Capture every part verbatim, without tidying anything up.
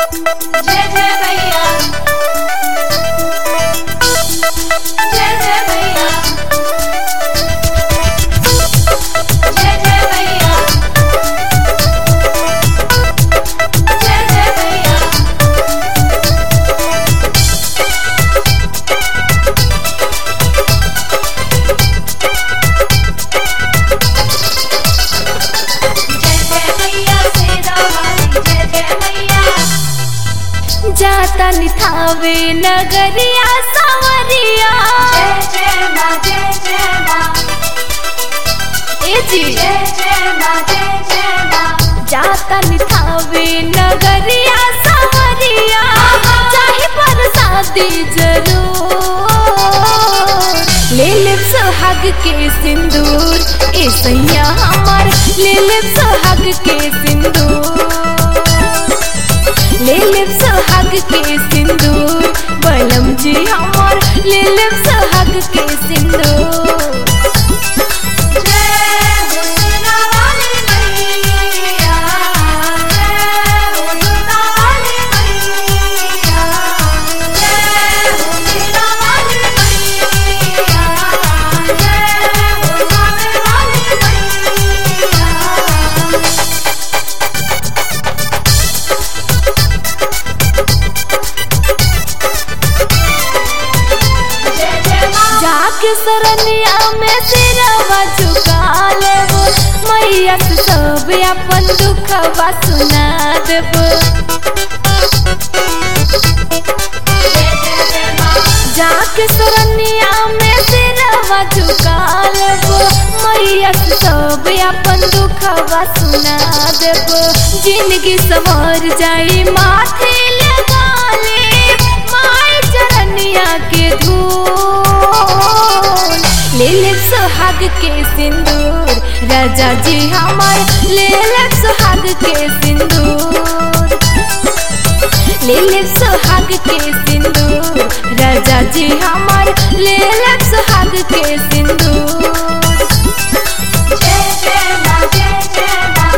जय जय भैया, जय जय भैया, जय जय भैया, जय जय भैया। जाता निथावे नगरिया सावरिया, जय जय माँ, जय जय माँ, ए जी जय जय माँ, जय जय माँ। जाता निथावे नगरिया सावरिया, चाहे बरसाती जरूर ले ले सुहाग के सिंदूर, ए सैया हमार ले ले सुहाग के सिंदूर, ले ले सुहाग के सिंदूर, बलम जी हमार ले ले सुहाग के सिंदूर। जय हो सीना वाली मैया, जय हो सीता वाली मैया, जय हो सीता वाली मैया, जय हो कावे वाली मैया। जाके सरनिया में सिरवा झुका लेबो, मैया से सब अपन दुखवा सुना देबो। जाके सरनिया में सिरवा झुका लेबो, मैया से सब अपन दुखवा सुना देबो। जिंदगी संवर जाई माथे लगा ले, माई चरनिया के धूल, ले ले सुहाग के सिंदूर, राजा जी हमार ले ले सुहाग के सिंदूर, ले ले सुहाग के सिंदूर, राजा जी हमार ले ले सुहाग के सिंदूर। जय जय माँ, जय जय माँ,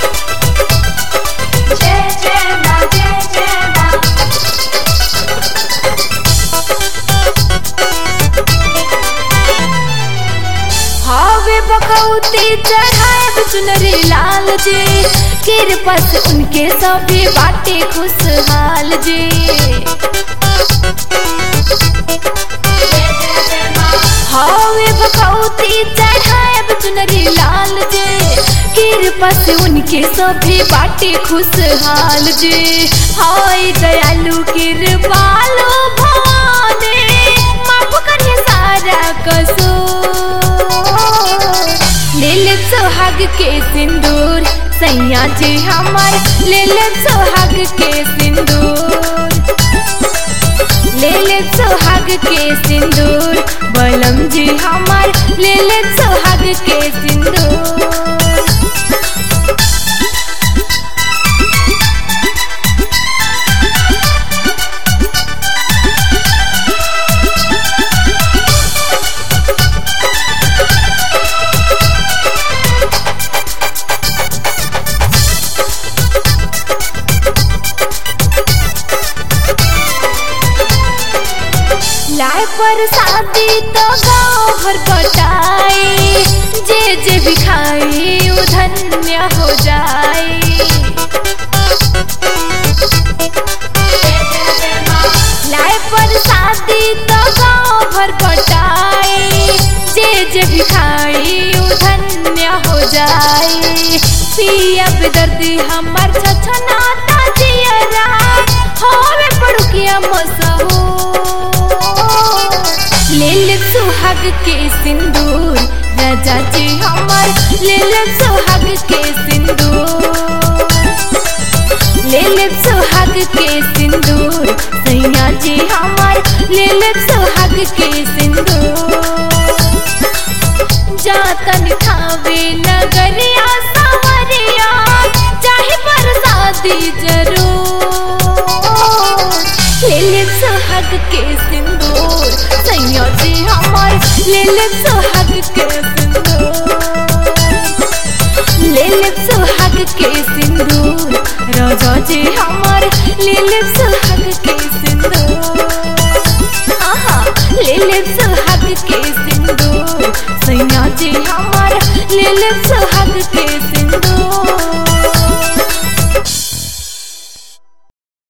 जय जय माँ, जय जय माँ। हावे बखौती चढ़ाए चुनरी लाल जी, कृपा से उनके सभी बातें खुशहाल जी। हावे बखौती चढ़ाए चुनरी लाल जी, कृपा से उनके सभी बातें खुशहाल जी। हाय दयालु कृपालु भवानी, माफ करिए सारा कसूर, ले ले सुहाग के सिंदूर, सैया जी हमार ले ले सुहाग के सिंदूर, ले ले सुहाग के सिंदूर, बलम जी हमार ले ले सुहाग के सिंदूर। लाए पर शादी तो गाँव भर बटाई, जे जे भी खाई उ धन्य हो जाए। लाए पर शादी तो गाँव भर बटाई, जे जे भी खाई उ धन्य हो जाए। पिया बेदर्दी हमार छछनाता जियरा, होवे पड़ुकिया मसहूर, ले ले सुहाग के सिंदूर, राजा जी हमार ले ले सुहाग के सिंदूर, ले ले सुहाग के सिंदूर, सैया जी हमार ले ले सुहाग के सिंदूर। जातन खावे नगरिया सावरिया, चाहे बरसाती जरूर, ले ले सुहाग के सिंदूर, सैया जी हमार ले ले सुहाग के सिंदूर, ले ले सुहाग के सिंदूर। सिंदूर राजा जी हमार ले ले सुहाग के सिंदूर आहा ले ले सुहाग के सिंदूर सैया जी हमार ले ले सुहाग के